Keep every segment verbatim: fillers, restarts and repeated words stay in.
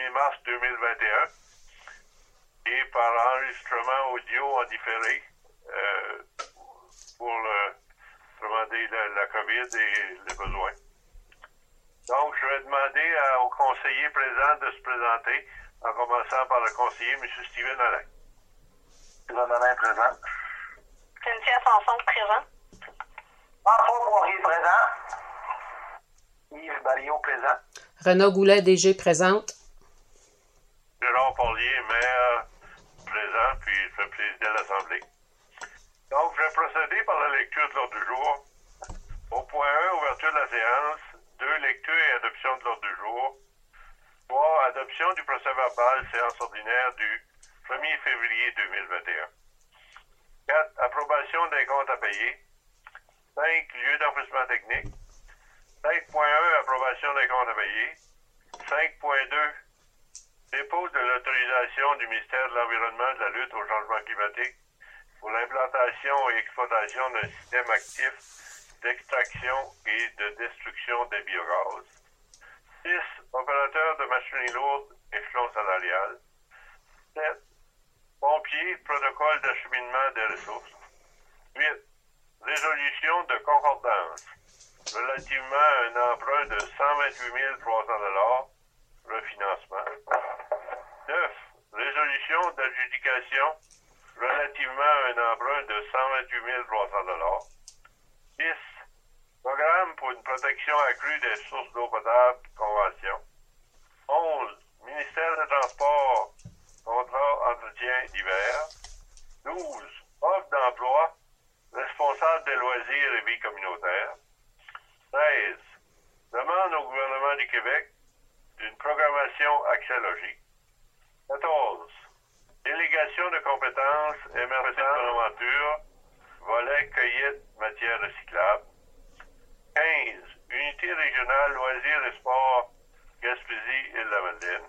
premier mars deux mille vingt et un et par enregistrement audio en différé euh, pour le, demander la, la COVID et les besoins. Donc, je vais demander à, aux conseillers présents de se présenter, en commençant par le conseiller, M. Steven Alain. Steven Alain présent. Cynthia Sanson présent. François Poirier présent. Yves Barillot présent. Renaud Goulet, D G, présente. Gérard Porlier, maire, présent, puis il fait présider l'Assemblée. Donc, je vais procéder par la lecture de l'ordre du jour. Au point un, ouverture de la séance. deux, lecture et adoption de l'ordre du jour. trois, adoption du procès-verbal, séance ordinaire du premier février deux mille vingt et un. quatre, approbation des comptes à payer. cinq, lieu d'enregistrement technique. cinq point un, approbation des comptes à payer. cinq point deux, dépôt de l'autorisation du ministère de l'Environnement et de la lutte au changement climatique pour l'implantation et exploitation d'un système actif d'extraction et de destruction des biogaz. six, opérateur de machinerie lourde, échelon salarial. sept, pompiers, protocole d'acheminement des ressources. huit, résolution de concordance relativement à un emprunt de cent vingt-huit mille trois cents dollars, refinancement. neuf, résolution d'adjudication relativement à un emprunt de cent vingt-huit mille trois cents dollars. dix, programme pour une protection accrue des sources d'eau potable, convention. onze, ministère des Transports, contrat entretien d'hiver. douze, offre d'emploi, responsable des loisirs et vie communautaire. treize, demande au gouvernement du Québec d'une programmation axiologique. quatorze, délégation de compétences émergentes de Bonaventure, volet cueillette matières recyclables. quinze, unité régionale loisirs et sports Gaspésie et la Madeleine.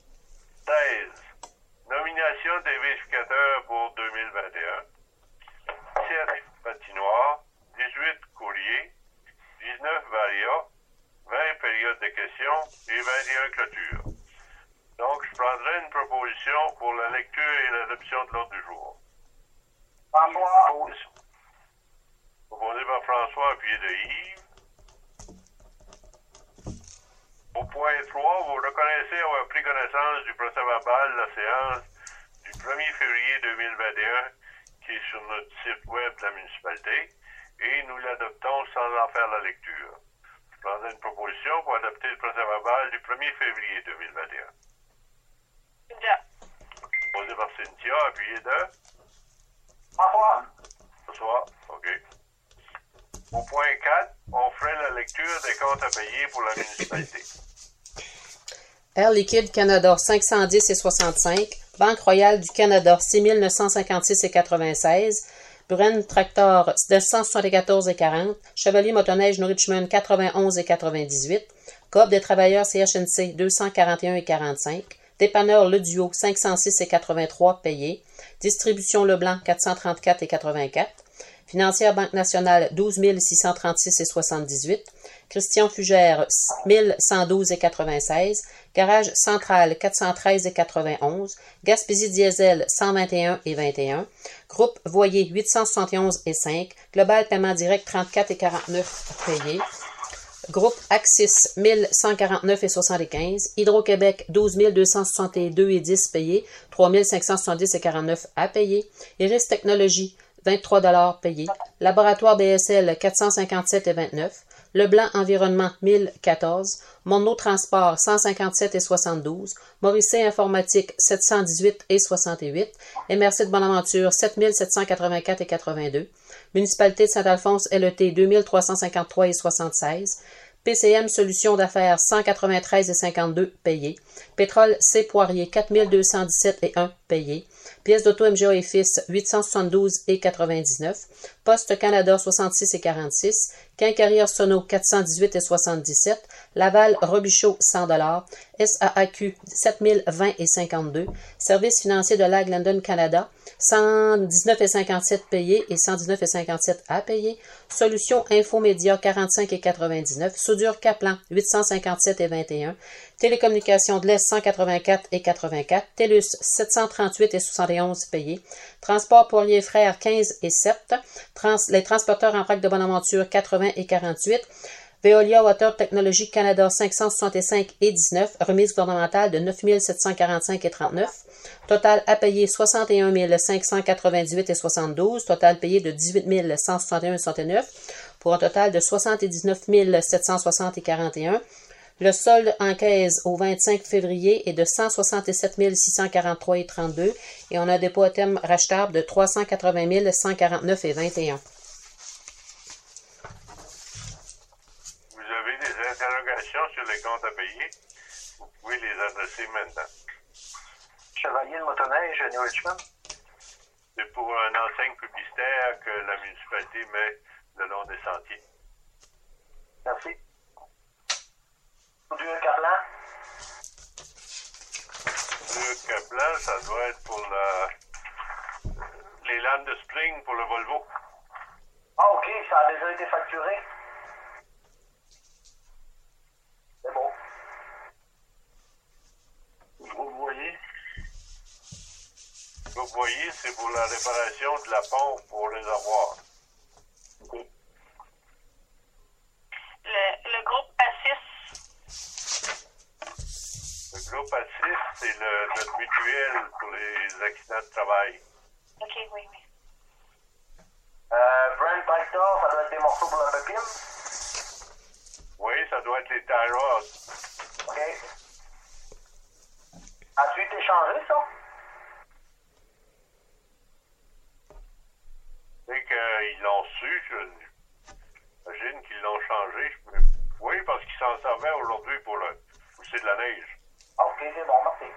seize, nomination des vérificateurs pour deux mille vingt et un. dix-sept, patinoire. dix-huit, courrier. dix-neuf, varia. vingt, période de questions et vingt et un, clôture. Donc, je prendrai une proposition pour la lecture et l'adoption de l'ordre du jour. François Pose. Proposé par François, appuyé de Yves. Au point trois, vous reconnaissez avoir pris connaissance du procès-verbal de la séance du premier février deux mille vingt et un qui est sur notre site web de la municipalité et nous l'adoptons sans en faire la lecture. Je prendrai une proposition pour adopter le procès-verbal du premier février deux mille vingt et un. Cynthia. Proposé par Cynthia, appuyé de François. François. OK. Au point quatre, on ferait la lecture des comptes à payer pour la municipalité. Air Liquide Canada cinq cent dix et soixante-cinq, Banque Royale du Canada six mille neuf cent cinquante-six et quatre-vingt-seize, Bren Tractor neuf cent soixante-quatorze et quarante, Chevalier Motoneige New Richmond quatre-vingt-onze et quatre-vingt-dix-huit, Coop des travailleurs C H N C deux cent quarante et un et quarante-cinq, Dépanneur Le Duo cinq cent six et quatre-vingt-trois payés, Distribution Leblanc quatre cent trente-quatre et quatre-vingt-quatre, Financière Banque Nationale douze mille six cent trente-six et soixante-dix-huit, Christian Fugère mille cent douze et quatre-vingt-seize, Garage Central quatre cent treize et quatre-vingt-onze, Gaspésie Diesel cent vingt et un et vingt et un, Groupe Voyer huit cent soixante et onze et cinq, Global Paiement Direct trente-quatre et quarante-neuf payés, Groupe Axis mille cent quarante-neuf et soixante-quinze, Hydro-Québec douze mille deux cent soixante-deux et dix payés, trois mille cinq cent soixante-dix et quarante-neuf à payer, Iris Technologies vingt-trois dollars payés, Laboratoire B S L quatre cent cinquante-sept et vingt-neuf, Leblanc Environnement mille quatorze, Monneau Transport cent cinquante-sept et soixante-douze, Mauricé Informatique sept cent dix-huit et soixante-huit, M R C de Bonaventure sept mille sept cent quatre-vingt-quatre et quatre-vingt-deux, Municipalité de Saint-Alphonse L E T deux mille trois cent cinquante-trois et soixante-seize, P C M Solutions d'affaires cent quatre-vingt-treize et cinquante-deux payés, Pétrole C Poirier quatre mille deux cent dix-sept et un payés, Pièces d'auto M G A et Fils huit cent soixante-douze et quatre-vingt-dix-neuf, Poste Canada soixante-six et quarante-six, Quincaillerie Arsenault quatre cent dix-huit et soixante-dix-sept, Laval Robichaud cent dollars, S A A Q sept mille vingt et cinquante-deux, Service financier de Lag London Canada cent dix-neuf et cinquante-sept payés et cent dix-neuf et cinquante-sept à payer, Solutions Infomédia quarante-cinq et quatre-vingt-dix-neuf, Soudure Kaplan huit cent cinquante-sept et vingt et un, Télécommunications de l'Est cent quatre-vingt-quatre et quatre-vingt-quatre. TELUS sept cent trente-huit et soixante et onze payés. Transport Poirier Frères quinze et sept. Trans, les transporteurs en vrac de Bonaventure quatre-vingts et quarante-huit. Veolia Water Technologies Canada cinq cent soixante-cinq et dix-neuf. Remise gouvernementale de neuf mille sept cent quarante-cinq et trente-neuf. Total à payer soixante et un mille cinq cent quatre-vingt-dix-huit et soixante-douze. Total payé de dix-huit mille cent soixante et un et soixante-neuf. Pour un total de soixante-dix-neuf mille sept cent soixante et quarante et un. Le solde en caisse au vingt-cinq février est de cent soixante-sept mille six cent quarante-trois et trente-deux et on a un dépôt à thème rachetable de trois cent quatre-vingt mille cent quarante-neuf et vingt et un. Vous avez des interrogations sur les comptes à payer? Vous pouvez les adresser maintenant. Chevalier de motoneige, New Richmond. C'est pour une enseigne publicitaire que la municipalité met le long des sentiers. Merci. Du Caplan. Le Caplan, ça doit être pour la... les lames de spring pour le Volvo. Ah, OK, ça a déjà été facturé. C'est bon. Vous voyez? Vous voyez, c'est pour la réparation de la pompe pour les avoir. OK. Le, le groupe A six. Le groupe A six, c'est le, notre mutuelle pour les accidents de travail. OK, oui, oui. Euh, Brand Tractor, ça doit être des morceaux pour la pépine. Oui, ça doit être les tie rods. OK. As-tu été changé, ça? C'est qu'ils l'ont su, j'imagine qu'ils l'ont changé. Oui, parce qu'ils s'en servaient aujourd'hui pour le pousser de la neige. OK, c'est bon, merci.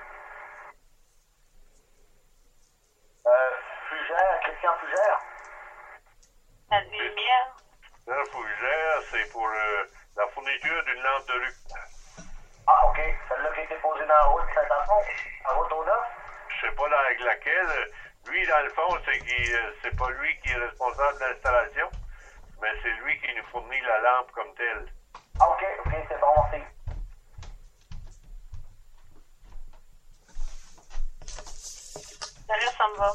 Euh, Fugère, Christian Fugère. La lumière. La fougère, c'est pour euh, la fourniture d'une lampe de rue. Ah, OK. Celle-là qui a été posée dans la route Saint-Antoine, à route au neuf. Je sais pas dans laquelle. Lui, dans le fond, c'est qu'il euh, c'est pas lui qui est responsable de l'installation, mais c'est lui qui nous fournit la lampe comme telle. Ah, OK, OK, c'est bon, merci. Le reste, ça me va.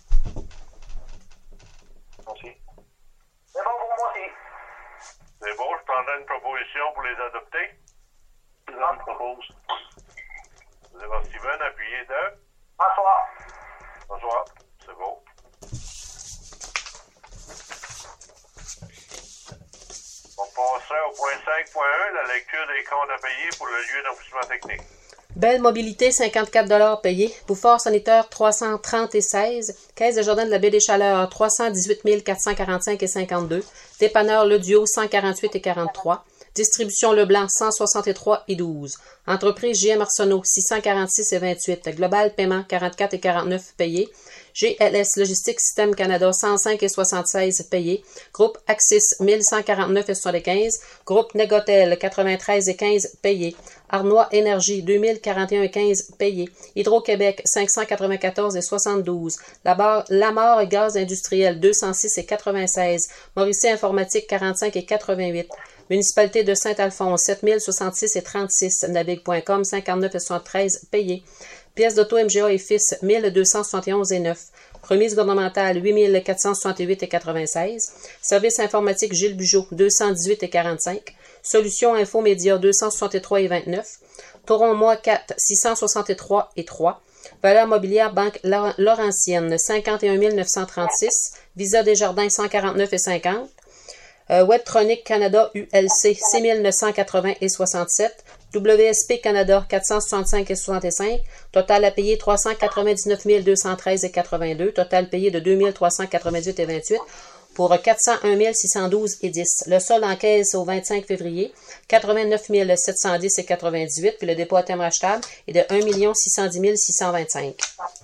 Merci. C'est bon pour moi aussi. C'est bon, je prendrai une proposition pour les adopter. Steven propose. Vous allez voir Steven, appuyez deux. Bonsoir. Bonsoir, c'est bon. On passerait au point cinq point un, la lecture des comptes à payer pour le lieu d'enfouissement technique. Belle Mobilité, cinquante-quatre dollars payés. Bouffard Sanitaire, trois cent trente et seize. Caisse de Jardin de la Baie des Chaleurs, trois cent dix-huit mille quatre cent quarante-cinq et cinquante-deux. Dépanneur Le Duo, cent quarante-huit et quarante-trois. Distribution Leblanc, cent soixante-trois et douze. Entreprise J M Arsenault, six cent quarante-six et vingt-huit. Global Paiement, quarante-quatre et quarante-neuf payés. G L S Logistique Système Canada, cent cinq et soixante-seize payés. Groupe Axis, mille cent quarante-neuf et soixante-quinze. Groupe Négotel, quatre-vingt-treize et quinze payés. Arnois Énergie, deux mille quarante et un et quinze payés. Hydro-Québec, cinq cent quatre-vingt-quatorze et soixante-douze. Lamar, Lamar et Gaz Industriel, deux cent six et quatre-vingt-seize. Mauricie Informatique, quarante-cinq et quatre-vingt-huit. Municipalité de Saint-Alphonse, sept mille soixante-six et trente-six. Navigue point com, cinquante-neuf et soixante-treize payés. Pièces d'auto M G A et Fils, mille deux cent soixante et onze et neuf. Remise gouvernementale, huit mille quatre cent soixante-huit et quatre-vingt-seize. Service informatique Gilles Bugeaud, deux cent dix-huit et quarante-cinq. Solutions Infomédia, deux cent soixante-trois et vingt-neuf. Toron Mois quatre, six cent soixante-trois et trois. Valeur mobilière Banque Laurentienne, cinquante et un mille neuf cent trente-six. Visa Desjardins, cent quarante-neuf et cinquante. Euh, Webtronic Canada U L C, six mille neuf cent quatre-vingts et soixante-sept. W S P Canada, quatre cent soixante-cinq et soixante-cinq. Total à payer, trois cent quatre-vingt-dix-neuf mille deux cent treize et quatre-vingt-deux. Total payé de deux mille trois cent quatre-vingt-huit et vingt-huit. Pour quatre cent un mille six cent douze et dix. Le solde en caisse au vingt-cinq février, quatre-vingt-neuf mille sept cent dix et quatre-vingt-dix-huit. Puis le dépôt à thème rachetable est de un million six cent dix mille six cent vingt-cinq.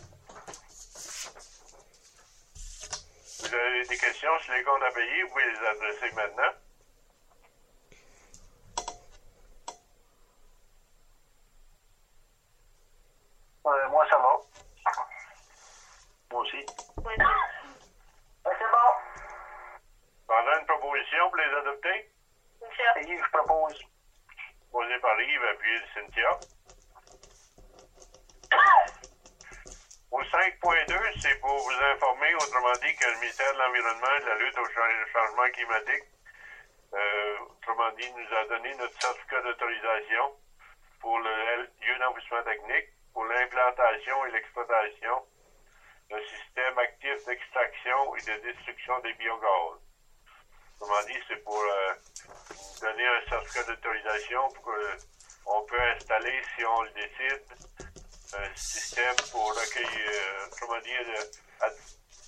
Vous avez des questions sur les comptes à payer, vous pouvez les adresser maintenant. Euh, moi, ça va. Moi aussi. Oui. Ben, c'est bon. Pendant une proposition pour les adopter? Monsieur. Et Yves propose. Posé par Yves, appuyé de Cynthia. Au cinq point deux, c'est pour vous informer, autrement dit, que le ministère de l'Environnement et de la lutte au changement climatique, euh, autrement dit, nous a donné notre certificat d'autorisation pour le lieu d'enfouissement technique, pour l'implantation et l'exploitation d'un système actif d'extraction et de destruction des biogaz. Autrement dit, c'est pour euh, donner un certificat d'autorisation pour qu'on peut installer, si on le décide, un système pour recueillir, euh, autrement dit, de, à,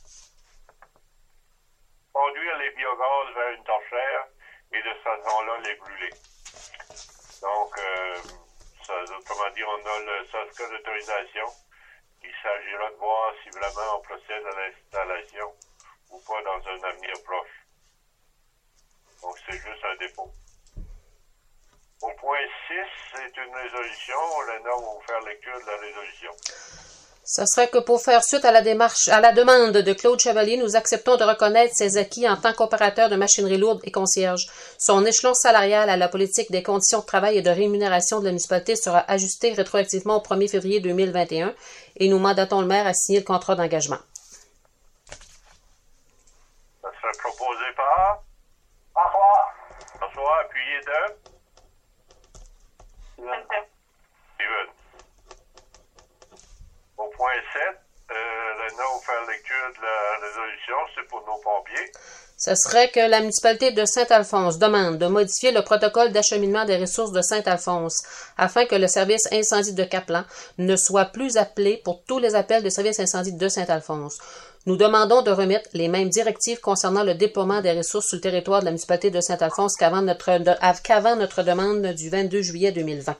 conduire les biogaz vers une torchère et de cette façon-là les brûler. Donc, euh, ça, autrement dit, on a le certificat d'autorisation. Il s'agira de voir si vraiment on procède à l'installation ou pas dans un avenir proche. Donc, c'est juste un dépôt. Au point six, c'est une résolution. Lena va vous faire lecture de la résolution. Ce serait que pour faire suite à la démarche, à la demande de Claude Chevalier, nous acceptons de reconnaître ses acquis en tant qu'opérateur de machinerie lourde et concierge. Son échelon salarial à la politique des conditions de travail et de rémunération de la municipalité sera ajusté rétroactivement au premier février deux mille vingt et un et nous mandatons le maire à signer le contrat d'engagement. Ça serait proposé par François. François, appuyé de Cynthia. Steven. Au point sept, euh, Lena va vous faire lecture de la résolution, c'est pour nos pompiers. Ce serait que la municipalité de Saint-Alphonse demande de modifier le protocole d'acheminement des ressources de Saint-Alphonse afin que le service incendie de Caplan ne soit plus appelé pour tous les appels de service incendie de Saint-Alphonse. Nous demandons de remettre les mêmes directives concernant le déploiement des ressources sur le territoire de la municipalité de Saint-Alphonse qu'avant notre, de, qu'avant notre demande du vingt-deux juillet deux mille vingt.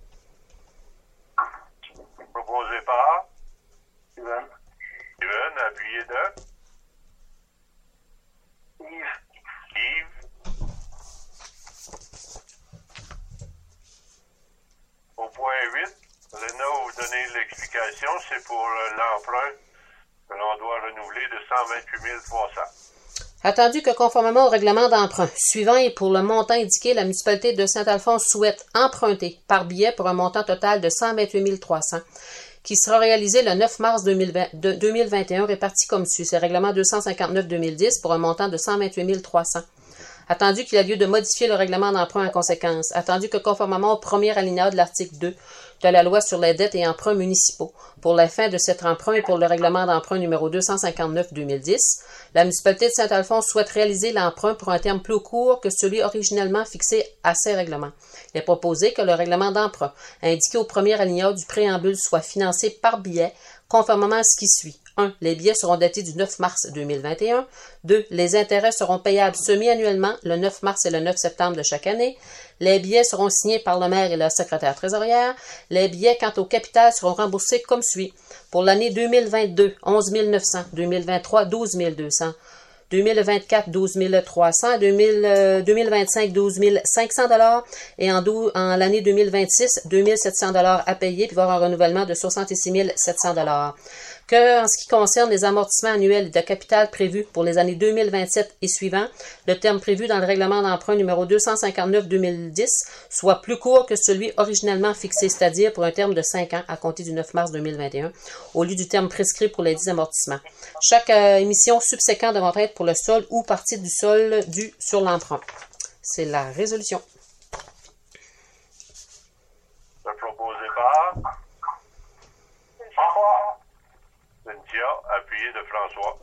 Proposé par Steven. Steven, appuyé de Yves. Yves. Au point huit, Lena va vous donner l'explication, c'est pour euh, l'emprunt que l'on doit renouveler de cent vingt-huit mille trois cents. Attendu que conformément au règlement d'emprunt suivant et pour le montant indiqué, la municipalité de Saint-Alphonse souhaite emprunter par billet pour un montant total de cent vingt-huit mille trois cents qui sera réalisé le neuf mars deux mille vingt, de, deux mille vingt et un réparti comme suit. C'est règlement deux cent cinquante-neuf deux mille dix pour un montant de cent vingt-huit mille trois cents. Attendu qu'il y a lieu de modifier le règlement d'emprunt en conséquence. Attendu que conformément au premier alinéa de l'article deux de la loi sur les dettes et emprunts municipaux, pour la fin de cet emprunt et pour le règlement d'emprunt numéro deux cent cinquante-neuf deux mille dix, la municipalité de Saint-Alphonse souhaite réaliser l'emprunt pour un terme plus court que celui originellement fixé à ces règlements. Il est proposé que le règlement d'emprunt indiqué au premier alinéa du préambule soit financé par billet, conformément à ce qui suit. un. Les billets seront datés du neuf mars deux mille vingt et un. deux. Les intérêts seront payables semi-annuellement le neuf mars et le neuf septembre de chaque année. Les billets seront signés par le maire et la secrétaire trésorière. Les billets quant au capital seront remboursés comme suit. Pour l'année deux mille vingt-deux, onze mille neuf cents. deux mille vingt-trois, douze mille deux cents. deux mille vingt-quatre, douze mille trois cents. deux mille, euh, deux mille vingt-cinq, douze mille cinq cents dollars. Et en, dou- en l'année deux mille vingt-six, deux mille sept cents dollars à payer, puis voir un renouvellement de soixante-six mille sept cents dollars. Que, en ce qui concerne les amortissements annuels de capital prévus pour les années deux mille vingt-sept et suivants, le terme prévu dans le règlement d'emprunt numéro deux cent cinquante-neuf deux mille dix soit plus court que celui originellement fixé, c'est-à-dire pour un terme de cinq ans à compter du neuf mars deux mille vingt et un, au lieu du terme prescrit pour les dix amortissements. Chaque euh, émission subséquente devant être pour le sol ou partie du sol dû sur l'emprunt. C'est la résolution. C'est proposé par François. Cynthia, appuyé de François.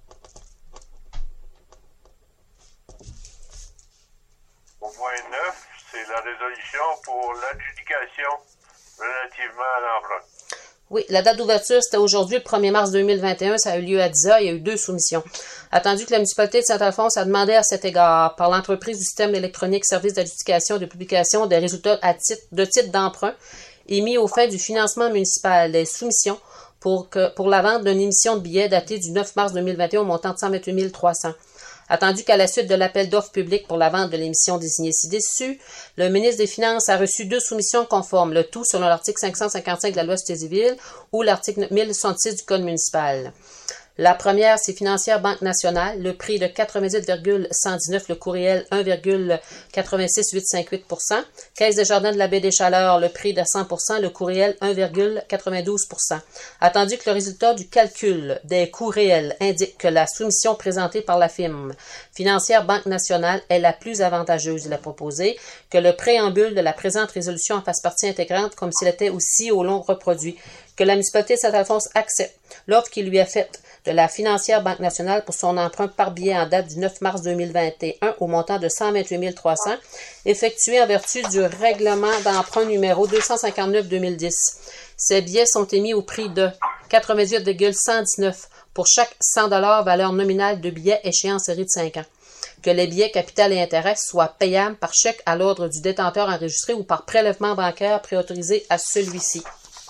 Au point neuf, c'est la résolution pour l'adjudication relativement à l'emprunt. Oui, la date d'ouverture, c'était aujourd'hui, le premier mars deux mille vingt et un. Ça a eu lieu à dix heures. Il y a eu deux soumissions. Attendu que la municipalité de Saint-Alphonse a demandé à cet égard, par l'entreprise du système électronique service d'adjudication et de publication des résultats à titre, de titre d'emprunt émis aux fins du financement municipal, des soumissions pour, que, pour la vente d'une émission de billets datée du neuf mars deux mille vingt et un au montant de cent vingt-huit mille trois cents. Attendu qu'à la suite de l'appel d'offres public pour la vente de l'émission désignée ci-dessus, le ministre des Finances a reçu deux soumissions conformes, le tout selon l'article cinq cent cinquante-cinq de la loi sur les villes ou l'article mille soixante-six du Code municipal. La première, c'est Financière Banque Nationale, le prix de quatre-vingt-dix virgule cent dix-neuf, le courriel un virgule quatre-vingt-six huit cent cinquante-huit pour cent. Caisse des Jardins de la Baie des Chaleurs, le prix de cent pour cent, le courriel un virgule quatre-vingt-douze pour cent. Attendu que le résultat du calcul des coûts réels indique que la soumission présentée par la firme Financière Banque Nationale est la plus avantageuse, il a proposé que le préambule de la présente résolution en fasse partie intégrante comme s'il était aussi au long reproduit, que la municipalité de Saint-Alphonse accepte l'offre qui lui est faite de la Financière Banque Nationale pour son emprunt par billet en date du neuf mars deux mille vingt et un au montant de cent vingt-huit mille trois cents, effectué en vertu du règlement d'emprunt numéro deux cent cinquante-neuf deux mille dix. Ces billets sont émis au prix de quatre-vingt-dix virgule cent dix-neuf pour chaque cent dollars valeur nominale de billets échéant en série de cinq ans. Que les billets capital et intérêt soient payables par chèque à l'ordre du détenteur enregistré ou par prélèvement bancaire préautorisé à celui-ci.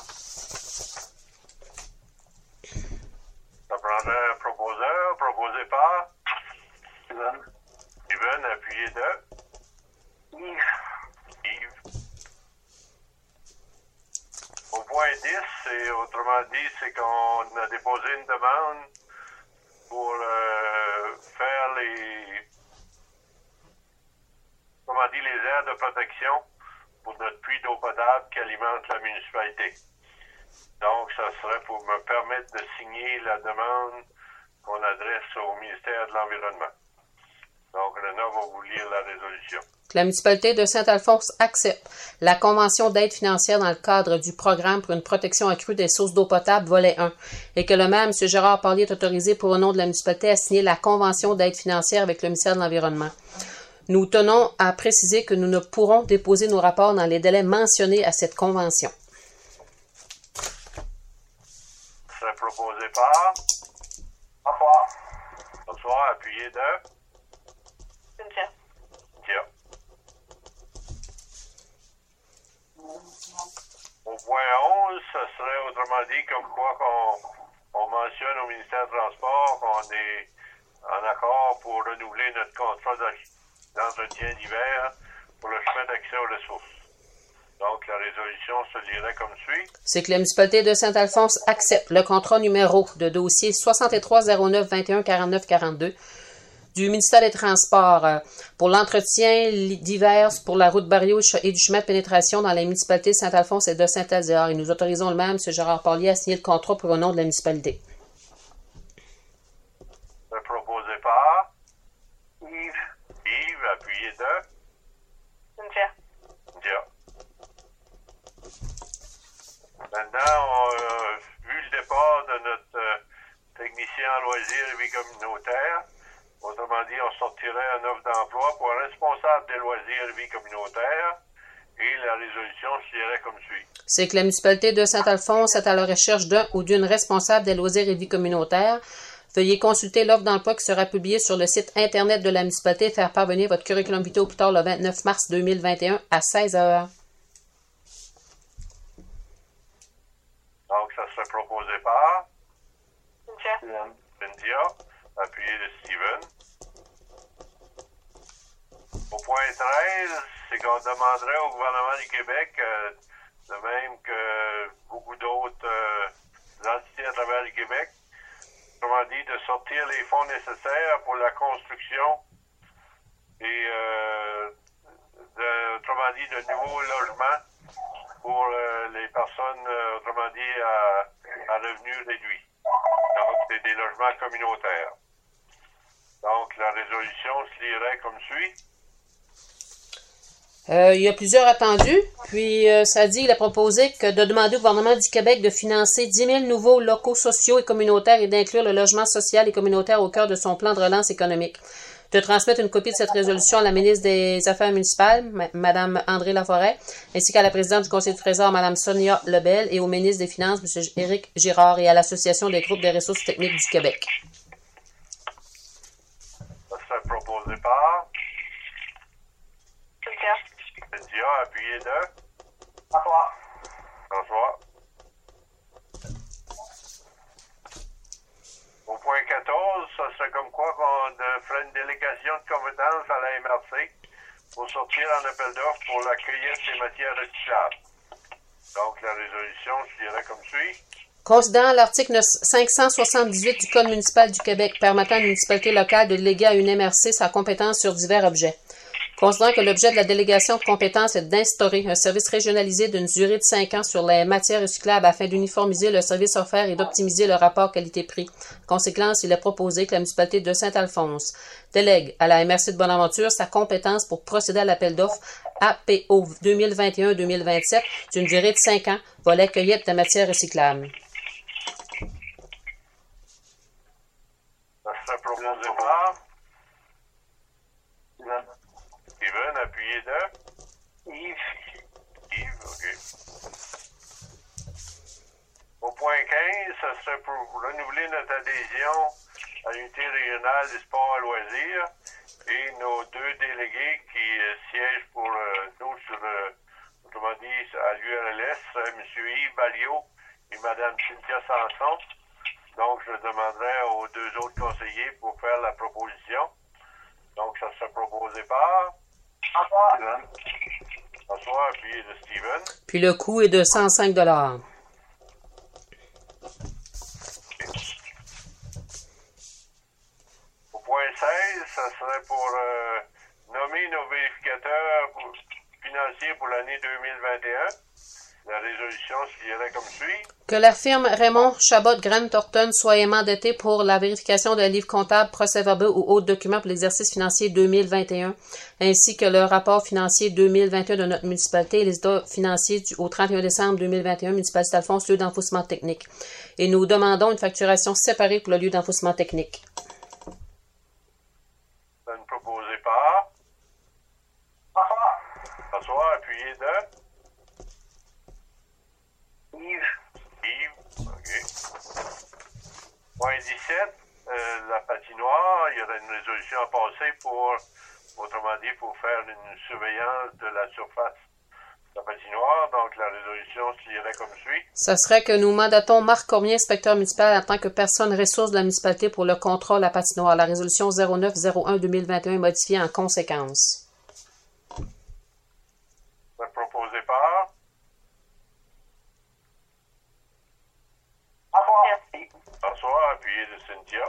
Ça prendrait un proposeur, proposé par Steven. Steven, appuyé de Yves. Yves. Au point dix, c'est, autrement dit, c'est qu'on a déposé une demande pour euh, faire les, comment dit, les aires de protection pour notre puits d'eau potable qui alimente la municipalité. Donc, ça serait pour me permettre de signer la demande qu'on adresse au ministère de l'Environnement. Donc, Renan va vous lire la résolution. Que la municipalité de Saint-Alphonse accepte la convention d'aide financière dans le cadre du programme pour une protection accrue des sources d'eau potable, volet un, et que le maire, M. Gérard Parlier, est autorisé pour le nom de la municipalité à signer la convention d'aide financière avec le ministère de l'Environnement. Nous tenons à préciser que nous ne pourrons déposer nos rapports dans les délais mentionnés à cette convention. C'est proposé par Bonsoir. Bonsoir, appuyé de Cynthia. Tiens. Au point onze, ce serait autrement dit comme quoi qu'on on mentionne au ministère du Transport qu'on est en accord pour renouveler notre contrat d'entretien d'hiver pour le chemin d'accès aux ressources. Donc, la résolution se lirait comme suit. C'est que la municipalité de Saint-Alphonse accepte le contrat numéro de dossier soixante-trois zéro neuf vingt et un quarante-neuf quarante-deux du ministère des Transports euh, pour l'entretien d'hiver pour la route Barrio et du chemin de pénétration dans les municipalités de Saint-Alphonse et de Saint-Alzéar. Et nous autorisons le maire, M. Gérard Parlier, à signer le contrat pour le nom de la municipalité. C'est proposé par Yves. Yves, appuyé de Cynthia. Tiens. Maintenant, on, euh, vu le départ de notre euh, technicien en loisirs et vie communautaire, autrement dit, on sortirait un offre d'emploi pour un responsable des loisirs et vie communautaire et la résolution se lirait comme suit. C'est que la municipalité de Saint-Alphonse est à la recherche d'un ou d'une responsable des loisirs et vie communautaire. Veuillez consulter l'offre d'emploi qui sera publiée sur le site Internet de la municipalité et faire parvenir votre curriculum vitae au plus tard le vingt-neuf mars deux mille vingt et un à seize heures. Donc, ça serait proposé par Cynthia. Steven. Cynthia, appuyé de Steven. Au point treize, c'est qu'on demanderait au gouvernement du Québec, euh, de même que beaucoup d'autres euh, entités à travers le Québec, autrement dit, de sortir les fonds nécessaires pour la construction et, euh, de, autrement dit, de nouveaux logements pour euh, les personnes, euh, autrement dit, à, à revenus réduits. Donc, c'est des logements communautaires. Donc, la résolution se lirait comme suit. Euh, il y a plusieurs attendus, puis euh, ça dit, il a proposé que de demander au gouvernement du Québec de financer dix mille nouveaux locaux sociaux et communautaires et d'inclure le logement social et communautaire au cœur de son plan de relance économique. De transmettre une copie de cette résolution à la ministre des Affaires municipales, Mme André Laforêt, ainsi qu'à la présidente du Conseil du Trésor, Mme Sonia Lebel, et au ministre des Finances, M. Éric Girard, et à l'Association des groupes des ressources techniques du Québec. Ça serait proposé par Cynthia. Cynthia, appuyé de Bonsoir. François. Au point quatorze, ça serait comme quoi qu'on ferait une délégation de compétences à la M R C pour sortir en appel d'offres pour la cueillette des matières recyclables. Donc, la résolution se lirait comme suit. Considérant l'article cinq cent soixante-dix-huit du Code municipal du Québec permettant à une municipalité locale de déléguer à une M R C sa compétence sur divers objets. Considérant que l'objet de la délégation de compétence est d'instaurer un service régionalisé d'une durée de cinq ans sur les matières recyclables afin d'uniformiser le service offert et d'optimiser le rapport qualité-prix. En conséquence, il est proposé que la municipalité de Saint-Alphonse délègue à la M R C de Bonaventure sa compétence pour procéder à l'appel d'offres A P O deux mille vingt et un deux mille vingt-sept d'une durée de cinq ans, volet cueillette de matières recyclables. Ça serait proposé par Steven, appuyé de Yves. Yves, OK. Au point quinze, ça serait pour renouveler notre adhésion à l'unité régionale des sports à loisirs et nos deux délégués qui euh, siègent pour euh, nous sur le, autrement dit, à l'U R L S, euh, M. Yves Balliot et Mme Cynthia Sanson. Donc, je demanderai aux deux autres conseillers pour faire la proposition. Donc, ça serait proposé par François. François, appuyé de Steven. Puis le coût est de cent cinq dollars. Au point seize, ça serait pour euh, nommer nos vérificateurs pour- financiers pour l'année deux mille vingt et un. La résolution se lirait comme suit. Que la firme Raymond Chabot Grant Thornton soit mandatée pour la vérification de livres comptables, procès-verbaux ou autres documents pour l'exercice financier deux mille vingt et un, ainsi que le rapport financier deux mille vingt et un de notre municipalité et les états financiers du, au trente et un décembre deux mille vingt et un, municipalité d'Alphonse, lieu d'enfouissement technique. Et nous demandons une facturation séparée pour le lieu d'enfouissement technique. Ça nous proposé par François. François, appuyé de Yves. Yves. OK. Point dix-sept, euh, la patinoire, il y aurait une résolution à passer pour, autrement dit, pour faire une surveillance de la surface de la patinoire. Donc, la résolution se lirait comme suit. Ce serait que nous mandatons Marc Cormier, inspecteur municipal, en tant que personne ressource de la municipalité pour le contrôle à la patinoire. La résolution zéro neuf zéro un deux mille vingt et un est modifiée en conséquence. C'est proposé par François. François, appuyé de Cynthia.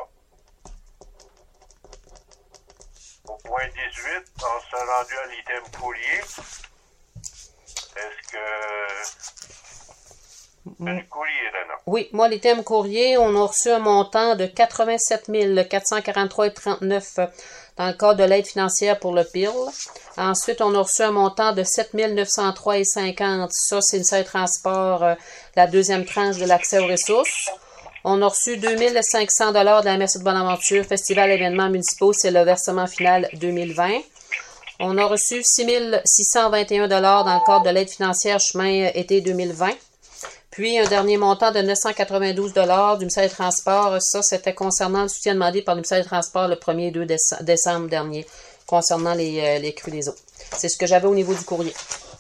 Au point dix-huit, on s'est rendu à l'item courrier. Est-ce que... C'est du courrier, Rena. Oui, moi, l'item courrier, on a reçu un montant de quatre-vingt-sept mille quatre cent quarante-trois virgule trente-neuf dans le cadre de l'aide financière pour le P I L. Ensuite, on a reçu un montant de sept mille neuf cent trois virgule cinquante. Ça, c'est une série de transport, euh, la deuxième tranche de l'accès aux ressources. On a reçu deux mille cinq cents dollars de la M R C de Bonaventure, Festival événements municipaux, c'est le versement final deux mille vingt. On a reçu six mille six cent vingt et un dollars dans le cadre de l'aide financière chemin été deux mille vingt. Puis, un dernier montant de neuf cent quatre-vingt-douze dollars du ministère des Transports. Ça, c'était concernant le soutien demandé par le ministère des Transports le premier et deux décembre dernier, concernant les, euh, les crues des eaux. C'est ce que j'avais au niveau du courrier.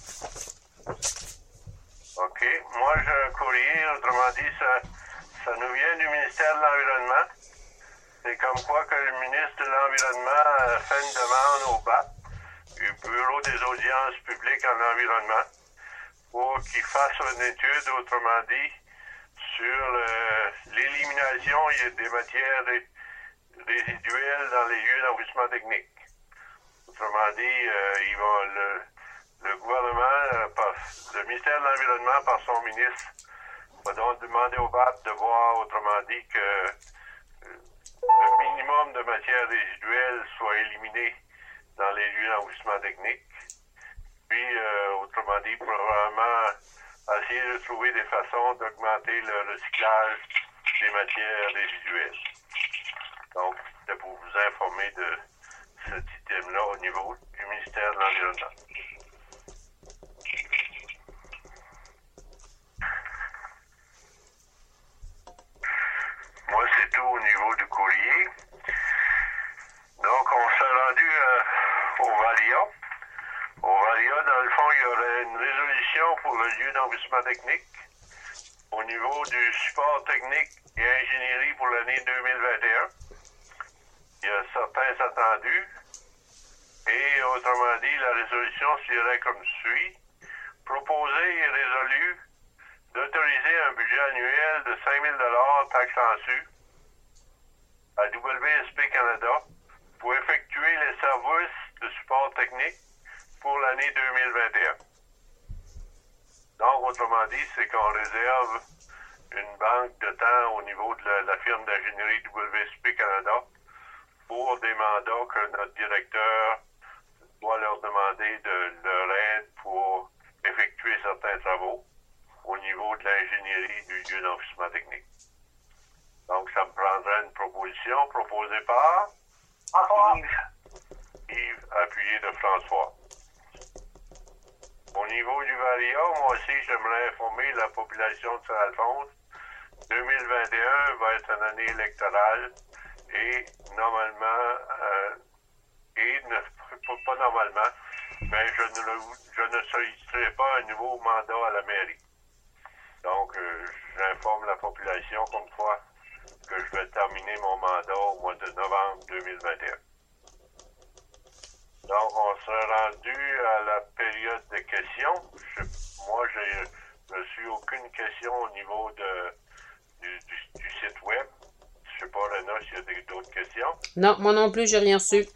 OK. Moi, j'ai un courrier, autrement dit, ça, ça nous vient du ministère de l'Environnement. C'est comme quoi que le ministre de l'Environnement euh, fait une demande au B A P, du Bureau des audiences publiques en environnement, pour qu'il fasse une étude, autrement dit, sur euh, l'élimination des matières ré- résiduelles dans les lieux d'enfouissement technique. Autrement dit, euh, il va, le, le gouvernement, euh, par, le ministère de l'Environnement, par son ministre, va donc demander au B A P de voir, autrement dit, que euh, le minimum de matières résiduelles soit éliminé dans les lieux d'enfouissement technique. Puis, euh, autrement dit, probablement essayer de trouver des façons d'augmenter le recyclage des matières résiduelles. Donc, c'est pour vous informer de cet item-là au niveau du ministère de l'Environnement. Moi, c'est tout au niveau du courrier. Donc, on s'est rendu euh, au Valia. Au Valia, dans le fond, il y aurait une résolution pour le lieu d'enfouissement technique au niveau du support technique et ingénierie pour l'année deux mille vingt et un. Il y a certains attendus. Et autrement dit, la résolution serait comme suit. Proposé et résolu d'autoriser un budget annuel de cinq mille dollars taxes en su à W S P Canada pour effectuer les services de support technique pour l'année deux mille vingt et un. Donc, autrement dit, c'est qu'on réserve une banque de temps au niveau de la, la firme d'ingénierie W S P Canada pour des mandats que notre directeur doit leur demander de leur aide pour effectuer certains travaux au niveau de l'ingénierie du lieu d'enregistrement technique. Donc, ça me prendrait une proposition proposée par François. Yves, appuyé de François. Au niveau du Varia, moi aussi, j'aimerais informer la population de Saint-Alphonse. deux mille vingt et un va être une année électorale et normalement, euh, et ne, pas normalement, mais je ne, je ne solliciterai pas un nouveau mandat à la mairie. Donc, euh, j'informe la population comme quoi que je vais terminer mon mandat au mois de novembre deux mille vingt et un. Donc, on sera rendu à la période de questions. Je, moi, j'ai reçu aucune question au niveau de, du, du, du site web. Je ne sais pas, Rena, s'il y a des- d'autres questions. Non, moi non plus, j'ai rien su.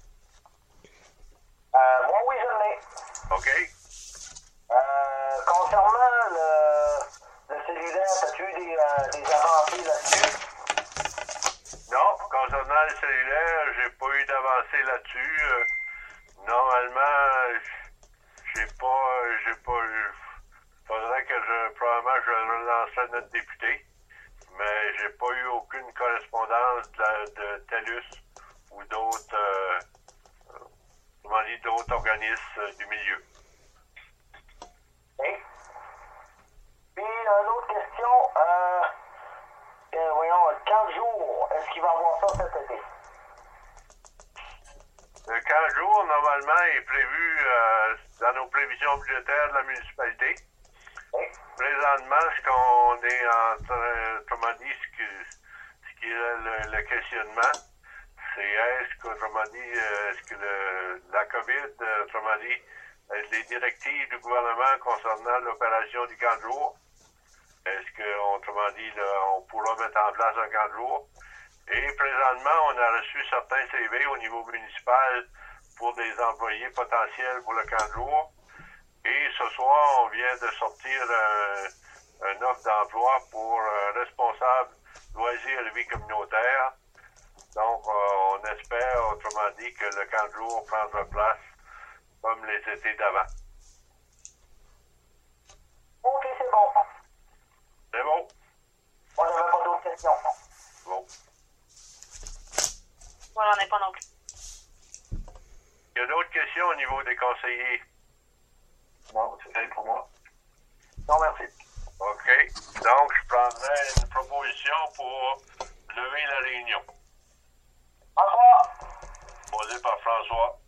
Euh, moi, oui, je l'ai. OK? Euh, concernant le, le cellulaire, as-tu eu des, euh, des avancées là-dessus? Non, concernant le cellulaire, j'ai pas eu d'avancée là-dessus. Euh, normalement, j'ai pas, j'ai pas eu. Faudrait que je, probablement, je relancerai notre député, mais j'ai pas eu aucune correspondance de, la- de TELUS ou d'autres, euh, euh, comment dire, d'autres organismes euh, du milieu. Oui. Puis, une autre question. Euh, euh, voyons, quinze jours, est-ce qu'il va avoir ça cet été? Le quinze jours, normalement, est prévu euh, dans nos prévisions budgétaires de la municipalité. Oui. Présentement, ce qu'on est en train, autrement dit, ce, que, ce qui est le, le questionnement, c'est est-ce qu'autrement dit, euh, est-ce que le, la COVID, euh, autrement dit, euh, les directives du gouvernement concernant l'opération du quinze jours, est-ce que, autrement dit, là, on pourra mettre en place un quinze jours? Et présentement, on a reçu certains C V au niveau municipal pour des employés potentiels pour le quinze jours. Et ce soir, on vient de sortir un, un offre d'emploi pour un responsable loisirs et vie communautaire. Donc, euh, on espère, autrement dit, que le quinze jours prendra place comme les étés d'avant. Ok, c'est bon. C'est bon? Moi, j'avais pas d'autres questions. Bon. Moi, j'en ai pas non plus. Il y a d'autres questions au niveau des conseillers? Non, c'est fait pour moi. Non, merci. OK. Donc, je prendrai une proposition pour lever la réunion. François. Posée par François.